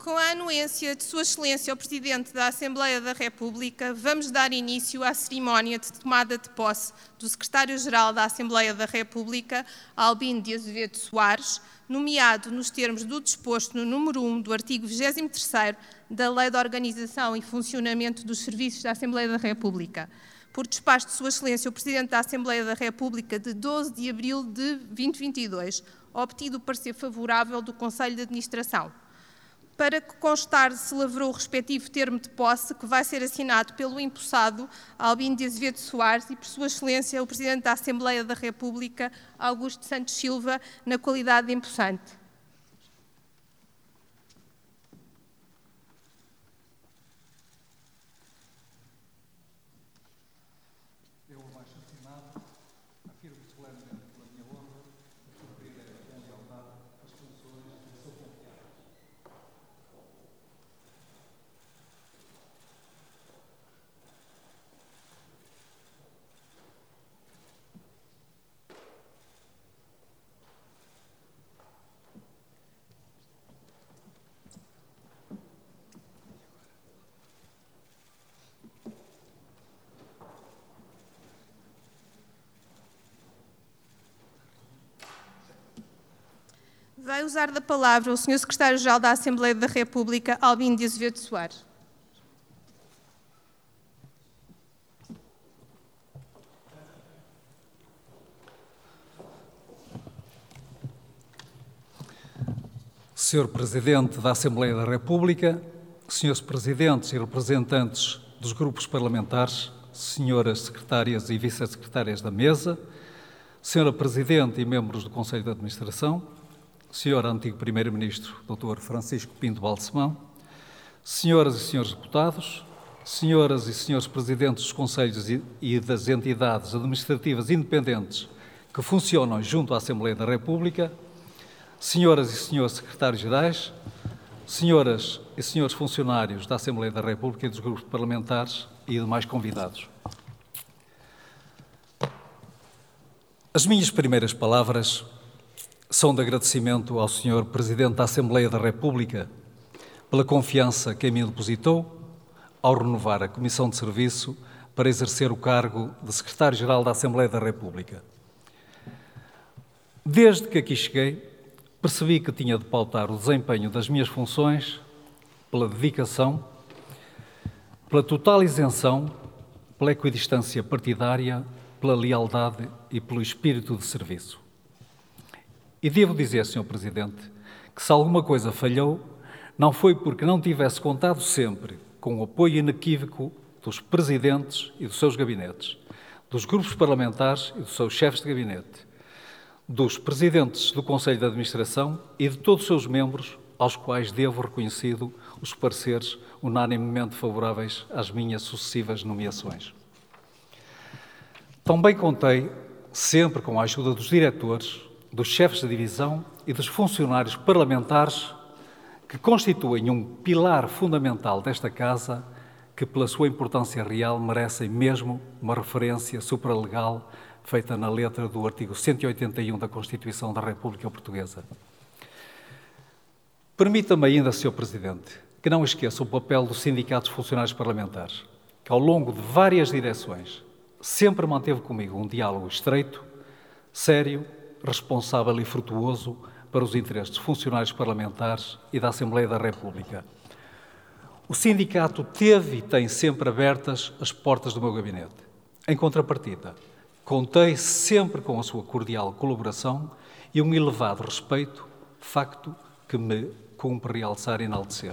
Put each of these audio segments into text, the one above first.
Com a anuência de Sua Excelência o Presidente da Assembleia da República, vamos dar início à cerimónia de tomada de posse do Secretário-Geral da Assembleia da República, Albino de Azevedo Soares, nomeado nos termos do disposto no número 1 do artigo 23º da Lei de Organização e Funcionamento dos Serviços da Assembleia da República, por despacho de Sua Excelência o Presidente da Assembleia da República de 12 de abril de 2022, obtido o parecer favorável do Conselho de Administração. Para que constar, se lavrou o respectivo termo de posse, que vai ser assinado pelo empossado Albino de Azevedo Soares e por Sua Excelência o Presidente da Assembleia da República, Augusto Santos Silva, na qualidade de empossante. Eu, abaixo assinado, afirmo solenemente pela minha honra que cumprirei com lealdade as funções que sou confiado. Vai usar da palavra o Sr. Secretário-Geral da Assembleia da República, Albino de Azevedo Soares. Senhor Presidente da Assembleia da República, Senhores Presidentes e representantes dos grupos parlamentares, Senhoras Secretárias e Vice-Secretárias da Mesa, Senhora Presidente e membros do Conselho de Administração, Senhor Antigo Primeiro-Ministro, Dr. Francisco Pinto Balsemão, Senhoras e Senhores Deputados, Senhoras e Senhores Presidentes dos Conselhos e das entidades administrativas independentes que funcionam junto à Assembleia da República, Senhoras e Senhores Secretários-Gerais, Senhoras e Senhores Funcionários da Assembleia da República e dos grupos parlamentares e demais convidados. As minhas primeiras palavras são de agradecimento ao Sr. Presidente da Assembleia da República pela confiança que em mim depositou ao renovar a Comissão de Serviço para exercer o cargo de Secretário-Geral da Assembleia da República. Desde que aqui cheguei, percebi que tinha de pautar o desempenho das minhas funções pela dedicação, pela total isenção, pela equidistância partidária, pela lealdade e pelo espírito de serviço. E devo dizer, Sr. Presidente, que se alguma coisa falhou, não foi porque não tivesse contado sempre com o apoio inequívoco dos presidentes e dos seus gabinetes, dos grupos parlamentares e dos seus chefes de gabinete, dos presidentes do Conselho de Administração e de todos os seus membros, aos quais devo reconhecido os pareceres unanimemente favoráveis às minhas sucessivas nomeações. Também contei sempre com a ajuda dos diretores, dos chefes de divisão e dos funcionários parlamentares que constituem um pilar fundamental desta Casa que, pela sua importância real, merecem mesmo uma referência supralegal feita na letra do artigo 181 da Constituição da República Portuguesa. Permita-me ainda, Sr. Presidente, que não esqueça o papel dos sindicatos funcionários parlamentares, que ao longo de várias direções sempre manteve comigo um diálogo estreito, sério, responsável e frutuoso para os interesses dos funcionários parlamentares e da Assembleia da República. O sindicato teve e tem sempre abertas as portas do meu gabinete. Em contrapartida, contei sempre com a sua cordial colaboração e um elevado respeito, facto que me cumpre realçar e enaltecer.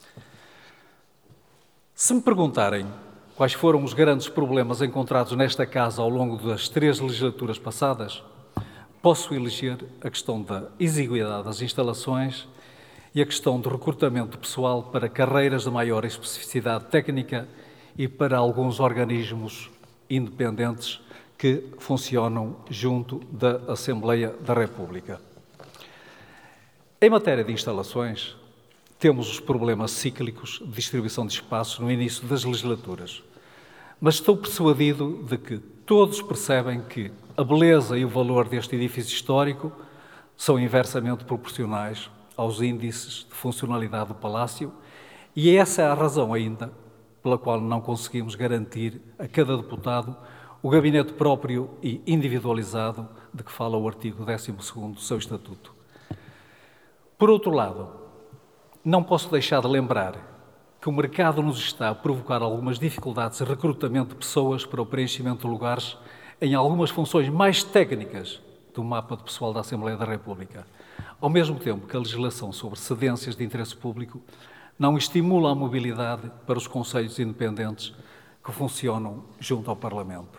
Se me perguntarem quais foram os grandes problemas encontrados nesta Casa ao longo das 3 legislaturas passadas, posso eleger a questão da exiguidade das instalações e a questão do recrutamento de pessoal para carreiras de maior especificidade técnica e para alguns organismos independentes que funcionam junto da Assembleia da República. Em matéria de instalações, temos os problemas cíclicos de distribuição de espaços no início das legislaturas, mas estou persuadido de que todos percebem que a beleza e o valor deste edifício histórico são inversamente proporcionais aos índices de funcionalidade do Palácio, e essa é a razão ainda pela qual não conseguimos garantir a cada deputado o gabinete próprio e individualizado de que fala o artigo 12º do seu Estatuto. Por outro lado, não posso deixar de lembrar que o mercado nos está a provocar algumas dificuldades de recrutamento de pessoas para o preenchimento de lugares em algumas funções mais técnicas do mapa de pessoal da Assembleia da República, ao mesmo tempo que a legislação sobre cedências de interesse público não estimula a mobilidade para os conselhos independentes que funcionam junto ao Parlamento.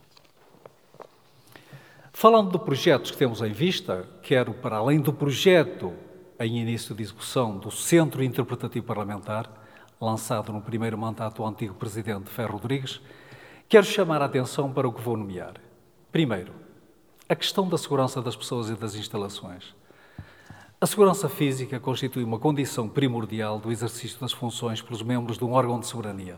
Falando de projetos que temos em vista, quero, para além do projeto em início de execução do Centro Interpretativo Parlamentar, lançado no primeiro mandato do antigo Presidente Ferro Rodrigues, quero chamar a atenção para o que vou nomear. Primeiro, a questão da segurança das pessoas e das instalações. A segurança física constitui uma condição primordial do exercício das funções pelos membros de um órgão de soberania.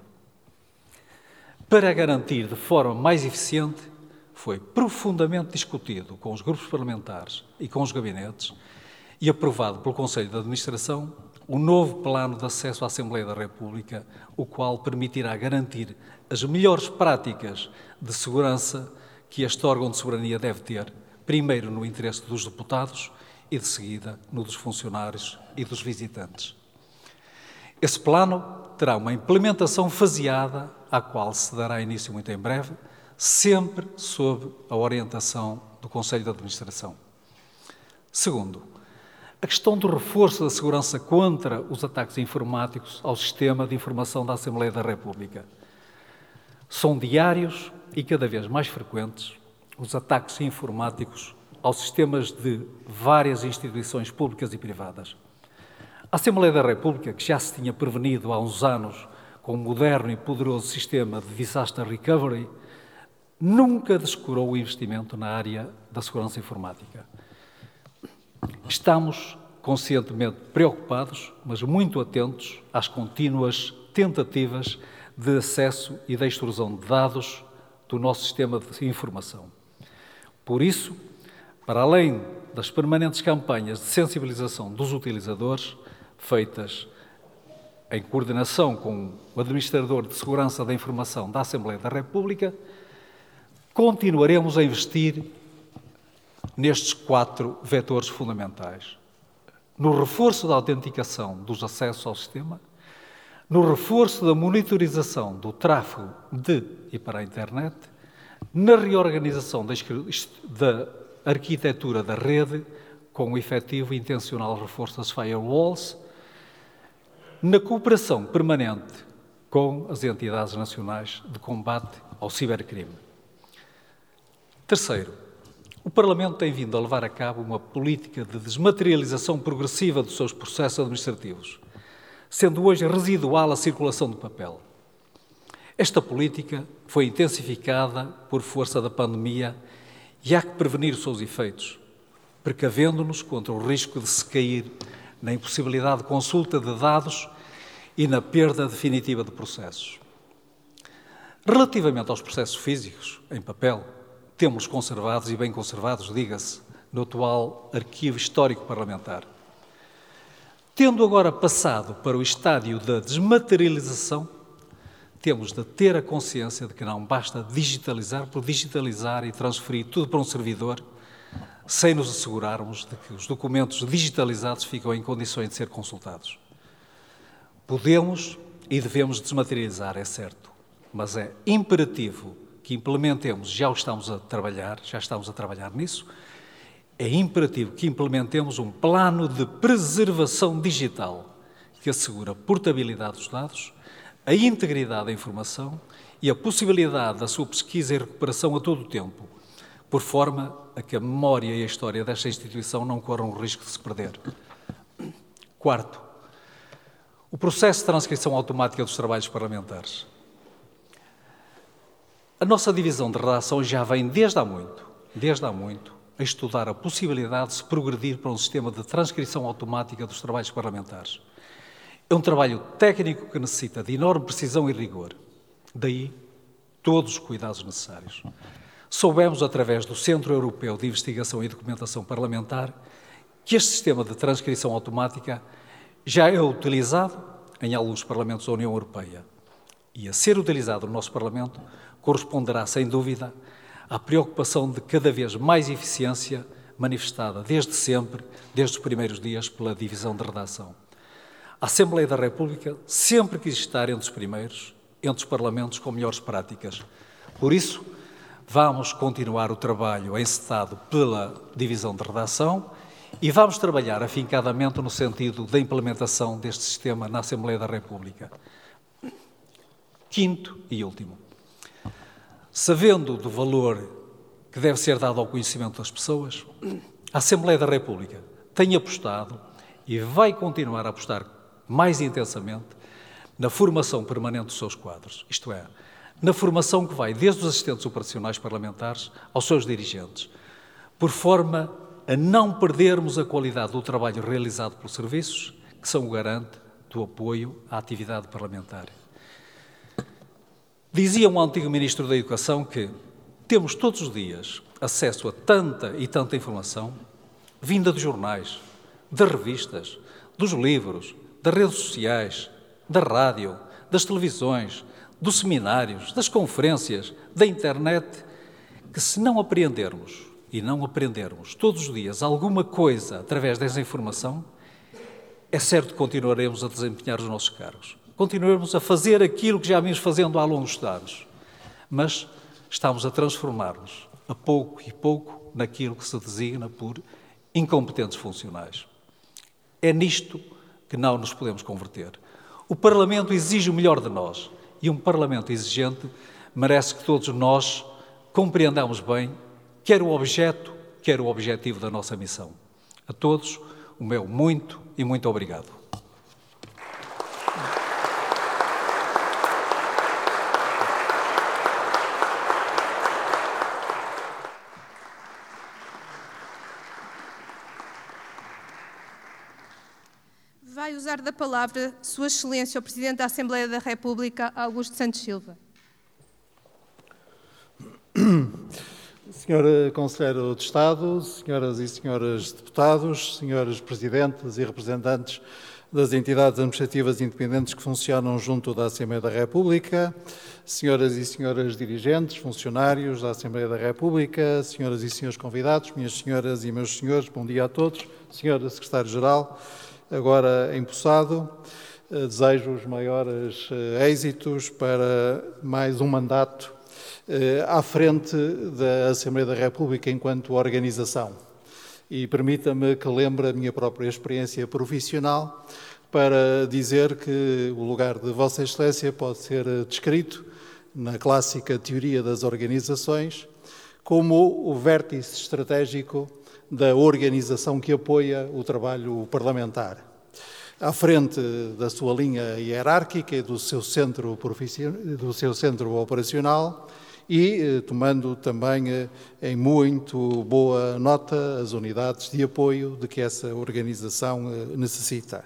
Para garantir de forma mais eficiente, foi profundamente discutido com os grupos parlamentares e com os gabinetes e aprovado pelo Conselho de Administração o novo Plano de Acesso à Assembleia da República, o qual permitirá garantir as melhores práticas de segurança que este órgão de soberania deve ter, primeiro no interesse dos deputados e, de seguida, no dos funcionários e dos visitantes. Esse plano terá uma implementação faseada, à qual se dará início muito em breve, sempre sob a orientação do Conselho de Administração. Segundo, a questão do reforço da segurança contra os ataques informáticos ao sistema de informação da Assembleia da República. São diários e cada vez mais frequentes os ataques informáticos aos sistemas de várias instituições públicas e privadas. A Assembleia da República, que já se tinha prevenido há uns anos com um moderno e poderoso sistema de disaster recovery, nunca descurou o investimento na área da segurança informática. Estamos conscientemente preocupados, mas muito atentos às contínuas tentativas de acesso e de extrusão de dados do nosso sistema de informação. Por isso, para além das permanentes campanhas de sensibilização dos utilizadores, feitas em coordenação com o Administrador de Segurança da Informação da Assembleia da República, continuaremos a investir nestes 4 vetores fundamentais: no reforço da autenticação dos acessos ao sistema, no reforço da monitorização do tráfego de e para a internet, na reorganização da arquitetura da rede, com o efetivo e intencional reforço das firewalls, na cooperação permanente com as entidades nacionais de combate ao cibercrime. Terceiro, o Parlamento tem vindo a levar a cabo uma política de desmaterialização progressiva dos seus processos administrativos, sendo hoje residual a circulação de papel. Esta política foi intensificada por força da pandemia e há que prevenir os seus efeitos, precavendo-nos contra o risco de se cair na impossibilidade de consulta de dados e na perda definitiva de processos. Relativamente aos processos físicos, em papel, temos conservados e bem conservados, diga-se, no atual arquivo histórico parlamentar. Tendo agora passado para o estádio da desmaterialização, temos de ter a consciência de que não basta digitalizar por digitalizar e transferir tudo para um servidor, sem nos assegurarmos de que os documentos digitalizados ficam em condições de ser consultados. Podemos e devemos desmaterializar, é certo, mas é imperativo que implementemos, já estamos a trabalhar nisso, é imperativo que implementemos um plano de preservação digital que assegura a portabilidade dos dados, a integridade da informação e a possibilidade da sua pesquisa e recuperação a todo o tempo, por forma a que a memória e a história desta instituição não corram o risco de se perder. Quarto, o processo de transcrição automática dos trabalhos parlamentares. A nossa divisão de redação já vem desde há muito, a estudar a possibilidade de se progredir para um sistema de transcrição automática dos trabalhos parlamentares. É um trabalho técnico que necessita de enorme precisão e rigor. Daí, todos os cuidados necessários. Soubemos, através do Centro Europeu de Investigação e Documentação Parlamentar, que este sistema de transcrição automática já é utilizado em alguns parlamentos da União Europeia. E a ser utilizado no nosso Parlamento corresponderá, sem dúvida, à preocupação de cada vez mais eficiência manifestada desde sempre, desde os primeiros dias, pela divisão de redação. A Assembleia da República sempre quis estar entre os primeiros, entre os parlamentos com melhores práticas. Por isso, vamos continuar o trabalho encetado pela divisão de redação e vamos trabalhar afincadamente no sentido da implementação deste sistema na Assembleia da República. Quinto e último. Sabendo do valor que deve ser dado ao conhecimento das pessoas, a Assembleia da República tem apostado e vai continuar a apostar mais intensamente na formação permanente dos seus quadros, isto é, na formação que vai desde os assistentes operacionais parlamentares aos seus dirigentes, por forma a não perdermos a qualidade do trabalho realizado pelos serviços, que são o garante do apoio à atividade parlamentar. Dizia um antigo Ministro da Educação que temos todos os dias acesso a tanta e tanta informação, vinda dos jornais, das revistas, dos livros, das redes sociais, da rádio, das televisões, dos seminários, das conferências, da internet, que se não apreendermos e não aprendermos todos os dias alguma coisa através dessa informação, é certo que continuaremos a desempenhar os nossos cargos. Continuaremos a fazer aquilo que já vimos fazendo há longos anos, mas estamos a transformar-nos, a pouco e pouco, naquilo que se designa por incompetentes funcionais. É nisto que não nos podemos converter. O Parlamento exige o melhor de nós e um Parlamento exigente merece que todos nós compreendamos bem quer o objeto, quer o objetivo da nossa missão. A todos, o meu muito e muito obrigado. Vai usar da palavra Sua Excelência, o Presidente da Assembleia da República, Augusto Santos Silva. Senhor Conselheiro de Estado, senhoras e senhores deputados, senhores Presidentes e representantes das entidades administrativas independentes que funcionam junto da Assembleia da República, senhoras e senhores dirigentes, funcionários da Assembleia da República, senhoras e senhores convidados, minhas senhoras e meus senhores, bom dia a todos. Senhora Secretário-Geral, agora empossado, desejo os maiores êxitos para mais um mandato à frente da Assembleia da República enquanto organização. E permita-me que lembre a minha própria experiência profissional para dizer que o lugar de Vossa Excelência pode ser descrito na clássica teoria das organizações como o vértice estratégico da organização que apoia o trabalho parlamentar. À frente da sua linha hierárquica e do seu centro operacional e tomando também em muito boa nota as unidades de apoio de que essa organização necessita.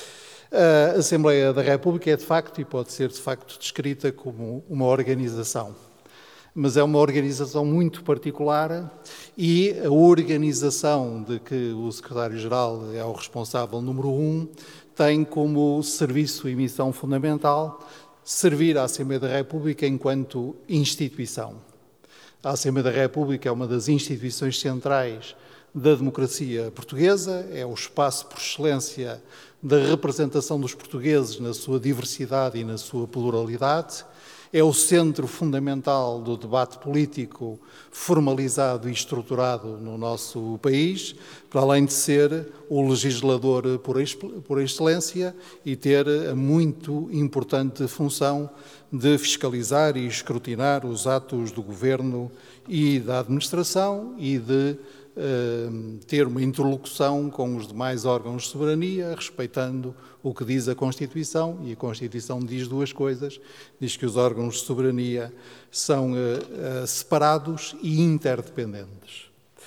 A Assembleia da República é de facto e pode ser de facto descrita como uma organização, mas é uma organização muito particular e a organização de que o Secretário-Geral é o responsável número 1 tem como serviço e missão fundamental servir à Assembleia da República enquanto instituição. A Assembleia da República é uma das instituições centrais da democracia portuguesa, é o espaço por excelência da representação dos portugueses na sua diversidade e na sua pluralidade, é o centro fundamental do debate político formalizado e estruturado no nosso país, para além de ser o legislador por excelência e ter a muito importante função de fiscalizar e escrutinar os atos do Governo e da administração e de ter uma interlocução com os demais órgãos de soberania, respeitando o que diz a Constituição, e a Constituição diz duas coisas, diz que os órgãos de soberania são separados e interdependentes.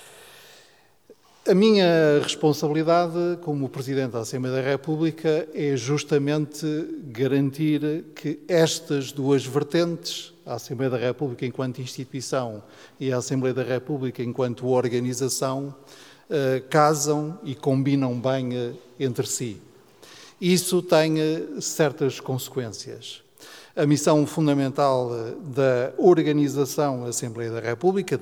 A minha responsabilidade como Presidente da Assembleia da República é justamente garantir que estas duas vertentes, a Assembleia da República enquanto instituição e a Assembleia da República enquanto organização, casam e combinam bem entre si. Isso tem certas consequências. A missão fundamental da organização da Assembleia da República,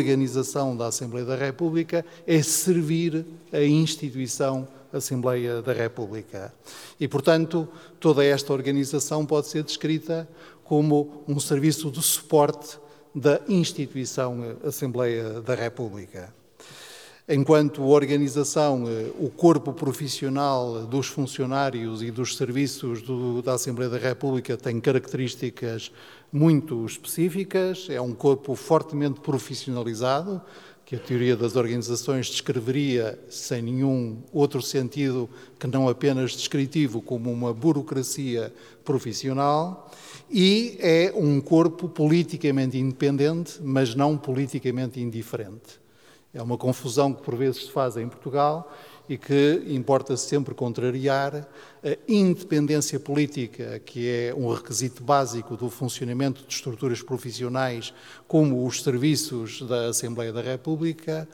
é servir a instituição Assembleia da República. E, portanto, toda esta organização pode ser descrita como um serviço de suporte da instituição Assembleia da República. Enquanto organização, o corpo profissional dos funcionários e dos serviços da Assembleia da República tem características muito específicas, é um corpo fortemente profissionalizado, que a teoria das organizações descreveria, sem nenhum outro sentido que não apenas descritivo, como uma burocracia profissional, e é um corpo politicamente independente, mas não politicamente indiferente. É uma confusão que por vezes se faz em Portugal e que importa sempre contrariar. A independência política, que é um requisito básico do funcionamento de estruturas profissionais como os serviços da Assembleia da República,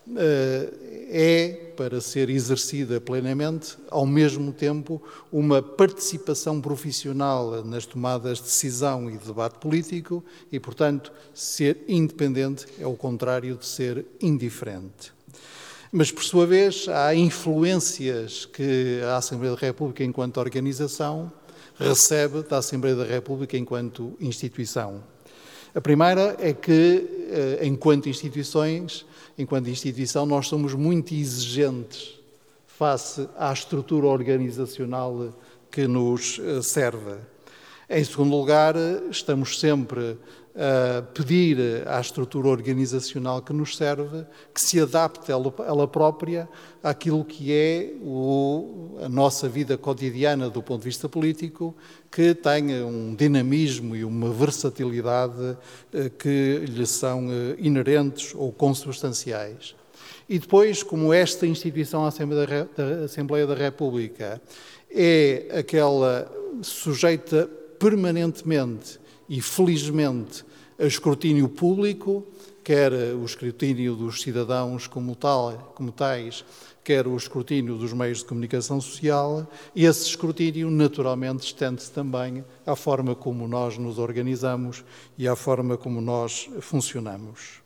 é, para ser exercida plenamente, ao mesmo tempo, uma participação profissional nas tomadas de decisão e de debate político e, portanto, ser independente é o contrário de ser indiferente. Mas, por sua vez, há influências que a Assembleia da República, enquanto organização, recebe da Assembleia da República enquanto instituição. A primeira é que, enquanto instituição, nós somos muito exigentes face à estrutura organizacional que nos serve. Em segundo lugar, estamos sempre a pedir à estrutura organizacional que nos serve que se adapte ela própria àquilo que é a nossa vida cotidiana do ponto de vista político, que tenha um dinamismo e uma versatilidade que lhe são inerentes ou consubstanciais. E depois, como esta instituição, a Assembleia da República, é aquela sujeita permanentemente e felizmente a escrutínio público, quer o escrutínio dos cidadãos como tais, quer o escrutínio dos meios de comunicação social, e esse escrutínio naturalmente estende-se também à forma como nós nos organizamos e à forma como nós funcionamos.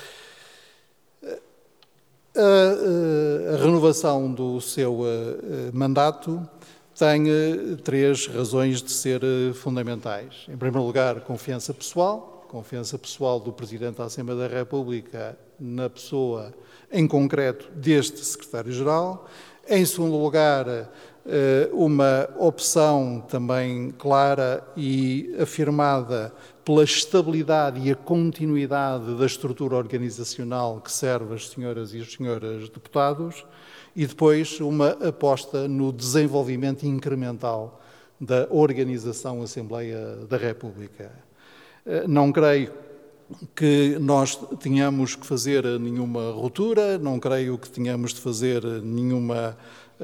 A renovação do seu mandato tem três razões de ser fundamentais. Em primeiro lugar, confiança pessoal do Presidente da Assembleia da República na pessoa, em concreto, deste Secretário-Geral. Em segundo lugar, uma opção também clara e afirmada pela estabilidade e a continuidade da estrutura organizacional que serve as senhoras e os senhores deputados. E depois uma aposta no desenvolvimento incremental da organização Assembleia da República. Não creio que nós tenhamos que fazer nenhuma ruptura, não creio que tenhamos de fazer nenhuma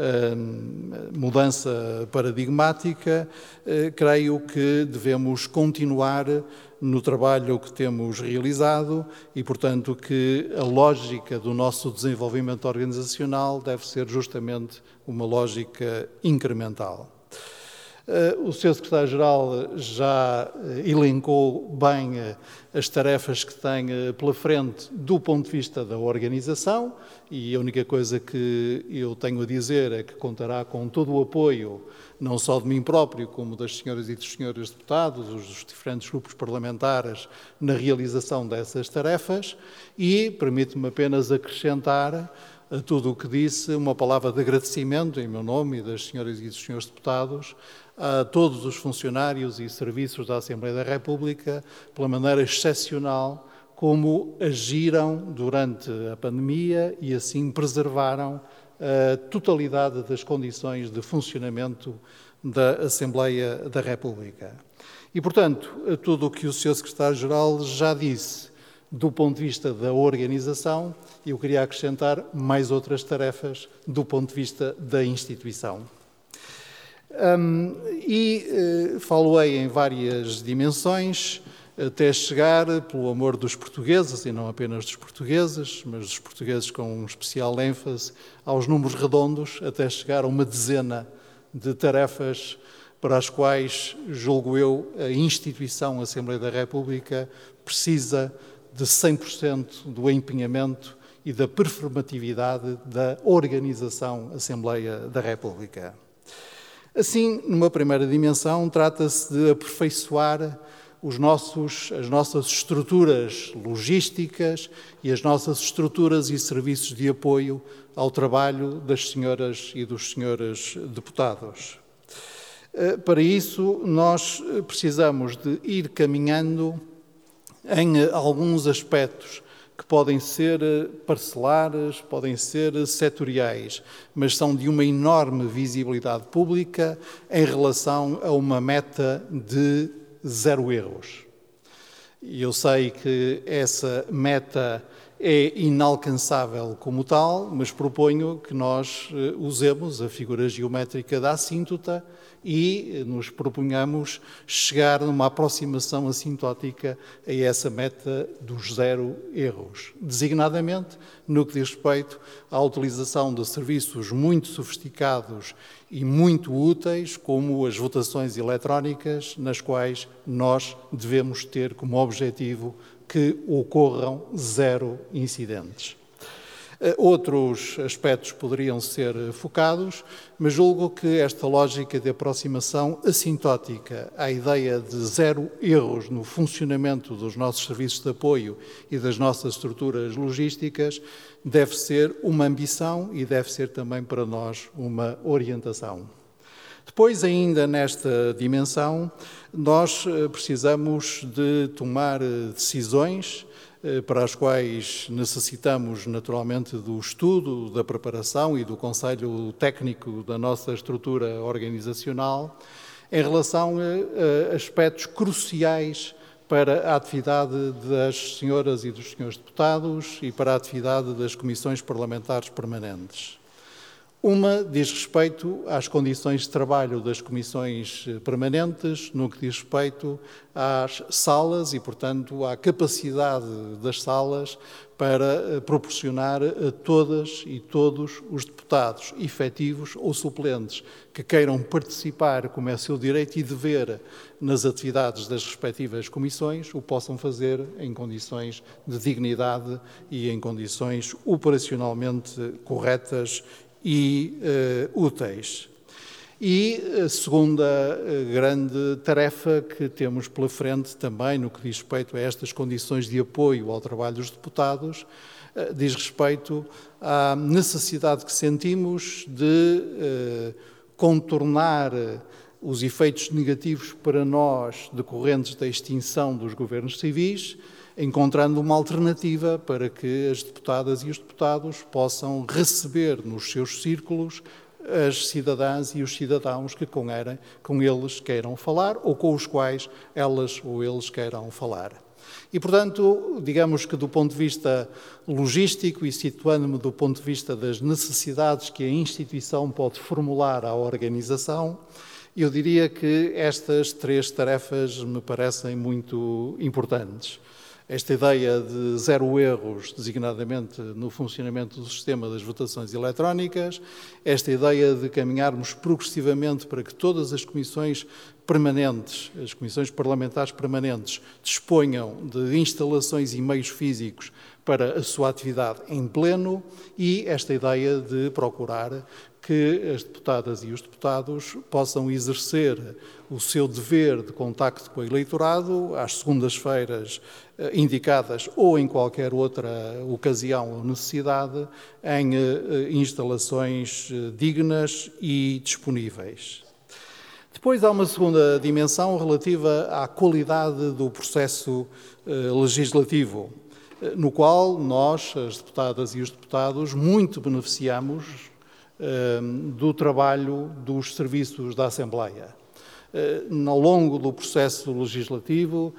mudança paradigmática. Creio que devemos continuar no trabalho que temos realizado e, portanto, que a lógica do nosso desenvolvimento organizacional deve ser justamente uma lógica incremental. O Sr. Secretário-Geral já elencou bem as tarefas que tem pela frente do ponto de vista da organização e a única coisa que eu tenho a dizer é que contará com todo o apoio, não só de mim próprio, como das senhoras e dos senhores deputados, dos diferentes grupos parlamentares, na realização dessas tarefas e permite-me apenas acrescentar a tudo o que disse uma palavra de agradecimento em meu nome e das senhoras e dos senhores deputados a todos os funcionários e serviços da Assembleia da República pela maneira excepcional como agiram durante a pandemia e assim preservaram a totalidade das condições de funcionamento da Assembleia da República. E, portanto, a tudo o que o Sr. Secretário-Geral já disse do ponto de vista da organização, eu queria acrescentar mais outras tarefas do ponto de vista da instituição. Falo-ei em várias dimensões, até chegar, pelo amor dos portugueses, e não apenas dos portugueses, mas dos portugueses com um especial ênfase, aos números redondos, até chegar a uma dezena de tarefas para as quais, julgo eu, a instituição Assembleia da República precisa de 100% do empenhamento e da performatividade da organização Assembleia da República. Assim, numa primeira dimensão, trata-se de aperfeiçoar as nossas estruturas logísticas e as nossas estruturas e serviços de apoio ao trabalho das senhoras e dos senhores deputados. Para isso, nós precisamos de ir caminhando em alguns aspectos que podem ser parcelares, podem ser setoriais, mas são de uma enorme visibilidade pública em relação a uma meta de 0 erros. E eu sei que essa meta é inalcançável como tal, mas proponho que nós usemos a figura geométrica da assíntota e nos proponhamos chegar numa aproximação assintótica a essa meta dos 0 erros, designadamente no que diz respeito à utilização de serviços muito sofisticados e muito úteis, como as votações eletrónicas, nas quais nós devemos ter como objetivo que ocorram 0 incidentes. Outros aspectos poderiam ser focados, mas julgo que esta lógica de aproximação assintótica à ideia de 0 erros no funcionamento dos nossos serviços de apoio e das nossas estruturas logísticas deve ser uma ambição e deve ser também para nós uma orientação. Depois, ainda nesta dimensão, nós precisamos de tomar decisões para as quais necessitamos naturalmente do estudo, da preparação e do conselho técnico da nossa estrutura organizacional em relação a aspectos cruciais para a atividade das senhoras e dos senhores deputados e para a atividade das comissões parlamentares permanentes. Uma diz respeito às condições de trabalho das comissões permanentes, no que diz respeito às salas e, portanto, à capacidade das salas para proporcionar a todas e todos os deputados efetivos ou suplentes que queiram participar, como é seu direito e dever, nas atividades das respectivas comissões, o possam fazer em condições de dignidade e em condições operacionalmente corretas e úteis. E a segunda grande tarefa que temos pela frente também no que diz respeito a estas condições de apoio ao trabalho dos deputados diz respeito à necessidade que sentimos de contornar os efeitos negativos para nós decorrentes da extinção dos governos civis, encontrando uma alternativa para que as deputadas e os deputados possam receber nos seus círculos as cidadãs e os cidadãos que com eles queiram falar ou com os quais elas ou eles queiram falar. E, portanto, digamos que do ponto de vista logístico e situando-me do ponto de vista das necessidades que a instituição pode formular à organização, eu diria que estas 3 tarefas me parecem muito importantes. Esta ideia de 0 erros, designadamente no funcionamento do sistema das votações eletrónicas, esta ideia de caminharmos progressivamente para que todas as comissões permanentes, as comissões parlamentares permanentes, disponham de instalações e meios físicos para a sua atividade em pleno e esta ideia de procurar que as deputadas e os deputados possam exercer o seu dever de contacto com o eleitorado às segundas-feiras indicadas ou em qualquer outra ocasião ou necessidade em instalações dignas e disponíveis. Depois há uma segunda dimensão relativa à qualidade do processo legislativo, no qual nós, as deputadas e os deputados, muito beneficiamos do trabalho dos serviços da Assembleia. Ao longo do processo legislativo,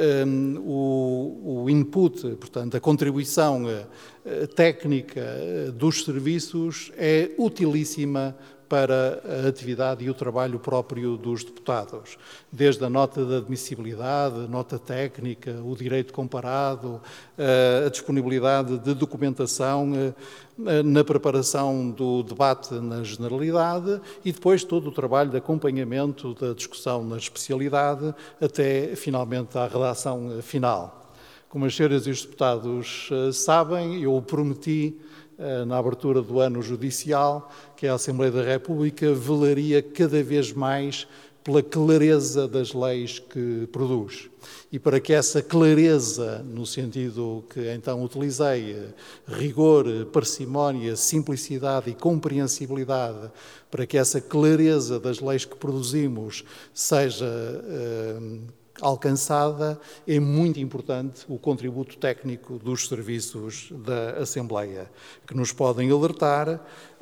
o input, portanto, a contribuição técnica dos serviços é utilíssima para a atividade e o trabalho próprio dos deputados. Desde a nota de admissibilidade, a nota técnica, o direito comparado, a disponibilidade de documentação na preparação do debate na generalidade e depois todo o trabalho de acompanhamento da discussão na especialidade até, finalmente, à redação final. Como as senhoras e os deputados sabem, eu prometi na abertura do ano judicial que a Assembleia da República velaria cada vez mais pela clareza das leis que produz. E para que essa clareza, no sentido que então utilizei, rigor, parcimónia, simplicidade e compreensibilidade, para que essa clareza das leis que produzimos seja alcançada, é muito importante o contributo técnico dos serviços da Assembleia, que nos podem alertar,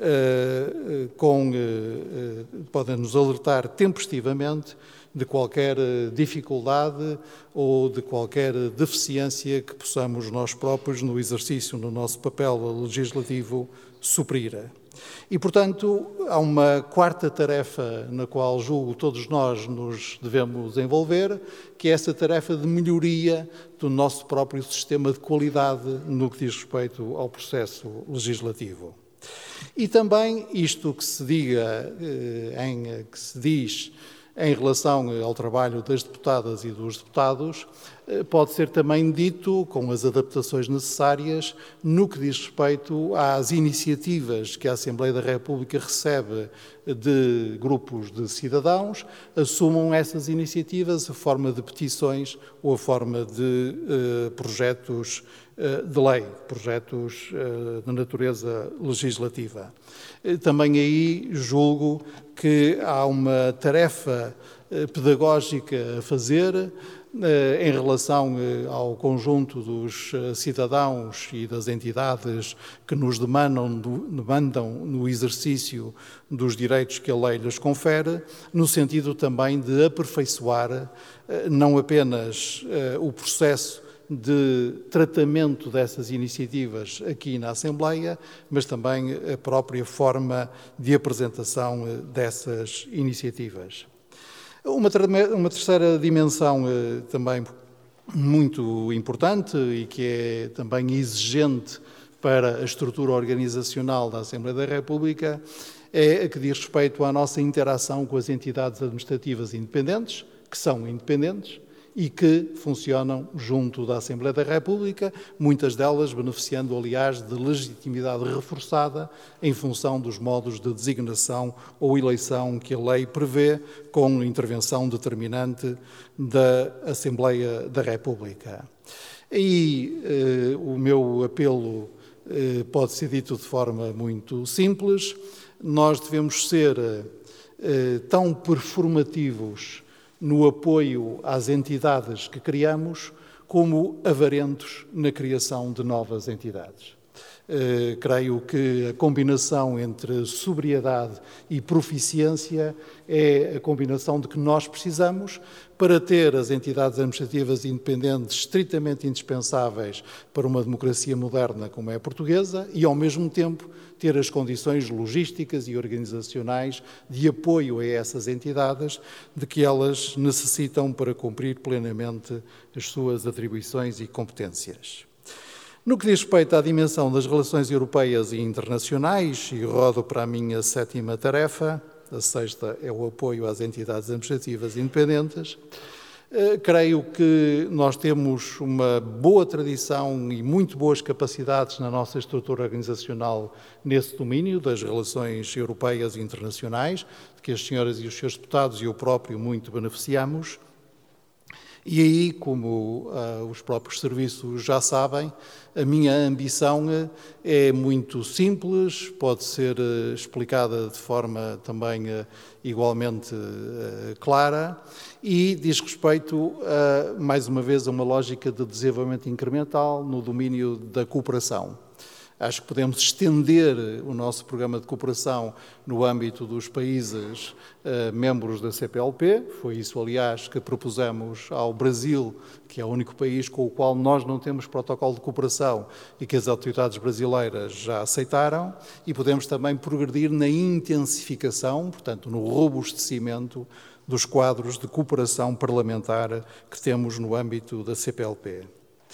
podem nos alertar tempestivamente de qualquer dificuldade ou de qualquer deficiência que possamos nós próprios, no exercício do nosso papel legislativo, suprir. E, portanto, há uma quarta tarefa na qual julgo todos nós nos devemos envolver, que é essa tarefa de melhoria do nosso próprio sistema de qualidade no que diz respeito ao processo legislativo. E também isto que se diz em relação ao trabalho das deputadas e dos deputados, pode ser também dito, com as adaptações necessárias, no que diz respeito às iniciativas que a Assembleia da República recebe de grupos de cidadãos, assumam essas iniciativas a forma de petições ou a forma de projetos de lei, projetos de natureza legislativa. Também aí julgo que há uma tarefa pedagógica a fazer em relação ao conjunto dos cidadãos e das entidades que nos demandam no exercício dos direitos que a lei lhes confere, no sentido também de aperfeiçoar não apenas o processo de tratamento dessas iniciativas aqui na Assembleia, mas também a própria forma de apresentação dessas iniciativas. Uma terceira dimensão também muito importante e que é também exigente para a estrutura organizacional da Assembleia da República é a que diz respeito à nossa interação com as entidades administrativas independentes, que são independentes, e que funcionam junto da Assembleia da República, muitas delas beneficiando, aliás, de legitimidade reforçada em função dos modos de designação ou eleição que a lei prevê, com intervenção determinante da Assembleia da República. E o meu apelo pode ser dito de forma muito simples: nós devemos ser tão performativos no apoio às entidades que criamos, como avarentos na criação de novas entidades. Creio que a combinação entre sobriedade e proficiência é a combinação de que nós precisamos para ter as entidades administrativas independentes estritamente indispensáveis para uma democracia moderna como é a portuguesa e, ao mesmo tempo, ter as condições logísticas e organizacionais de apoio a essas entidades de que elas necessitam para cumprir plenamente as suas atribuições e competências. No que diz respeito à dimensão das relações europeias e internacionais, e rodo para a minha sétima tarefa, a sexta é o apoio às entidades administrativas independentes, creio que nós temos uma boa tradição e muito boas capacidades na nossa estrutura organizacional nesse domínio das relações europeias e internacionais, de que as senhoras e os senhores deputados e eu próprio muito beneficiamos. E aí, como os próprios serviços já sabem, a minha ambição é muito simples, pode ser explicada de forma também igualmente clara e diz respeito, mais uma vez, a uma lógica de desenvolvimento incremental no domínio da cooperação. Acho que podemos estender o nosso programa de cooperação no âmbito dos países membros da CPLP. Foi isso, aliás, que propusemos ao Brasil, que é o único país com o qual nós não temos protocolo de cooperação e que as autoridades brasileiras já aceitaram. E podemos também progredir na intensificação, portanto, no robustecimento dos quadros de cooperação parlamentar que temos no âmbito da CPLP.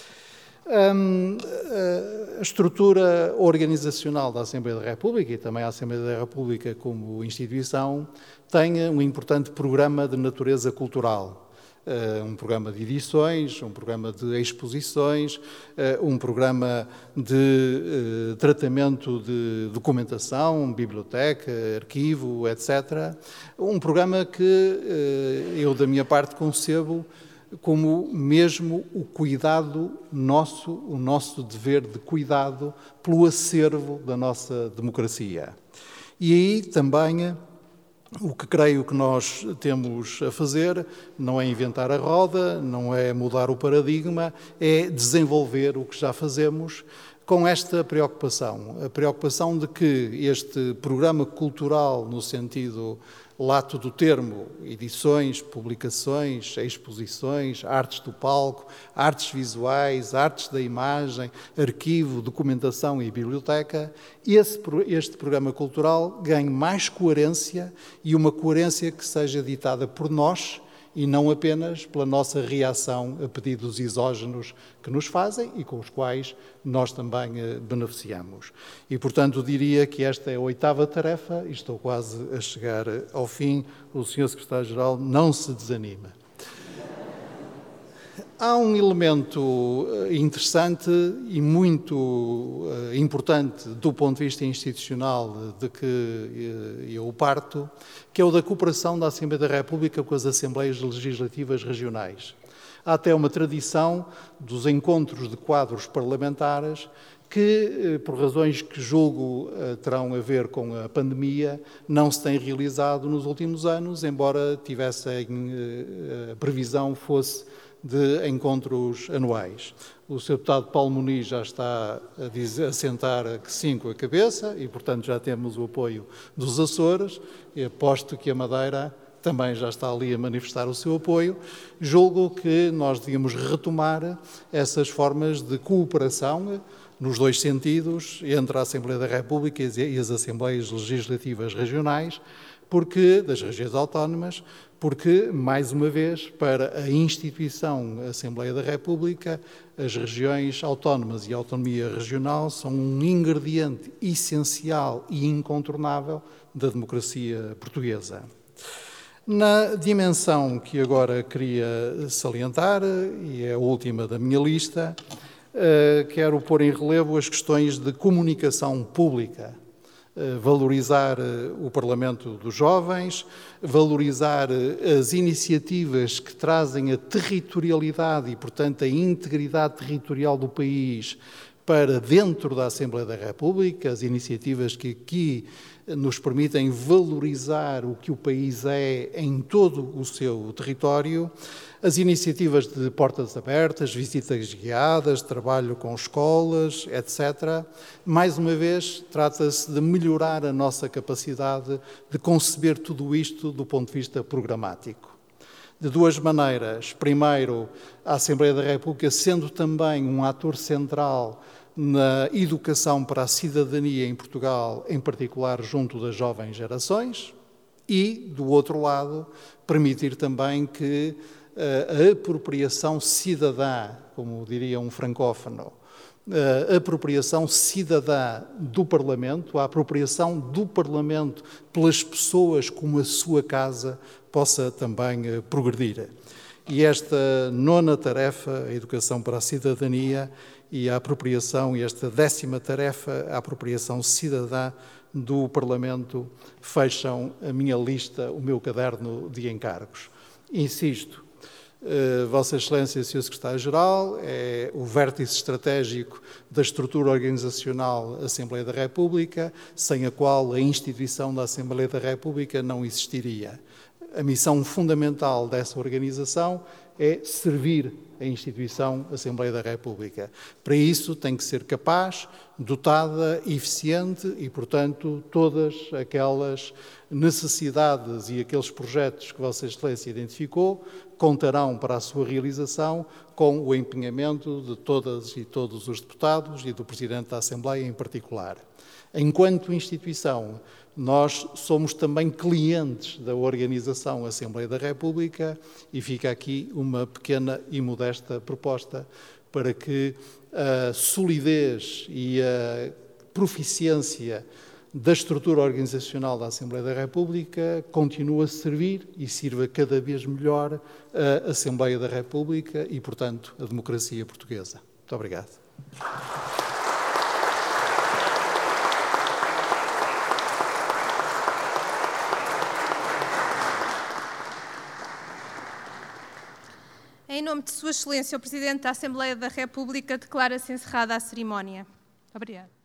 A estrutura organizacional da Assembleia da República e também a Assembleia da República como instituição tem um importante programa de natureza cultural. Um programa de edições, um programa de exposições, um programa de tratamento de documentação, biblioteca, arquivo, etc. Um programa que eu, da minha parte, concebo como mesmo o cuidado nosso, o nosso dever de cuidado pelo acervo da nossa democracia. E aí também o que creio que nós temos a fazer não é inventar a roda, não é mudar o paradigma, é desenvolver o que já fazemos com esta preocupação. A preocupação de que este programa cultural, no sentido lato do termo, edições, publicações, exposições, artes do palco, artes visuais, artes da imagem, arquivo, documentação e biblioteca, este programa cultural ganhe mais coerência e uma coerência que seja ditada por nós e não apenas pela nossa reação a pedidos exógenos que nos fazem e com os quais nós também beneficiamos. E, portanto, diria que esta é a 8ª tarefa e estou quase a chegar ao fim. O Sr. Secretário-Geral não se desanima. Há um elemento interessante e muito importante do ponto de vista institucional de que eu parto, que é o da cooperação da Assembleia da República com as Assembleias Legislativas Regionais. Há até uma tradição dos encontros de quadros parlamentares que, por razões que julgo terão a ver com a pandemia, não se têm realizado nos últimos anos, embora tivessem a previsão fosse de encontros anuais. O Sr. Deputado Paulo Muniz já está a sentar que sim com a cabeça e, portanto, já temos o apoio dos Açores e aposto que a Madeira também já está ali a manifestar o seu apoio. Julgo que nós devíamos retomar essas formas de cooperação nos dois sentidos, entre a Assembleia da República e as Assembleias Legislativas Regionais, das regiões autónomas, porque, mais uma vez, para a instituição Assembleia da República, as regiões autónomas e a autonomia regional são um ingrediente essencial e incontornável da democracia portuguesa. Na dimensão que agora queria salientar, e é a última da minha lista, quero pôr em relevo as questões de comunicação pública. Valorizar o Parlamento dos Jovens, valorizar as iniciativas que trazem a territorialidade e, portanto, a integridade territorial do país para dentro da Assembleia da República, as iniciativas que aqui nos permitem valorizar o que o país é em todo o seu território, as iniciativas de portas abertas, visitas guiadas, trabalho com escolas, etc. Mais uma vez, trata-se de melhorar a nossa capacidade de conceber tudo isto do ponto de vista programático. De duas maneiras. Primeiro, a Assembleia da República sendo também um ator central na educação para a cidadania em Portugal, em particular junto das jovens gerações, e, do outro lado, permitir também que a apropriação cidadã, como diria um francófono, a apropriação cidadã do Parlamento, a apropriação do Parlamento pelas pessoas como a sua casa, possa também progredir. E esta 9ª tarefa, a educação para a cidadania, e a apropriação, e esta 10ª tarefa, a apropriação cidadã do Parlamento, fecham a minha lista, o meu caderno de encargos. Insisto, Vossa Excelência, Sr. Secretário-Geral, é o vértice estratégico da estrutura organizacional Assembleia da República, sem a qual a instituição da Assembleia da República não existiria. A missão fundamental dessa organização é servir a instituição Assembleia da República. Para isso tem que ser capaz, dotada, eficiente e, portanto, todas aquelas necessidades e aqueles projetos que Vossa Excelência identificou contarão para a sua realização com o empenhamento de todas e todos os deputados e do Presidente da Assembleia em particular. Enquanto instituição, nós somos também clientes da organização Assembleia da República e fica aqui uma pequena e modesta proposta para que a solidez e a proficiência da estrutura organizacional da Assembleia da República continue a servir e sirva cada vez melhor a Assembleia da República e, portanto, a democracia portuguesa. Muito obrigado. Em nome de Sua Excelência, o Presidente da Assembleia da República declara-se encerrada a cerimónia. Obrigada.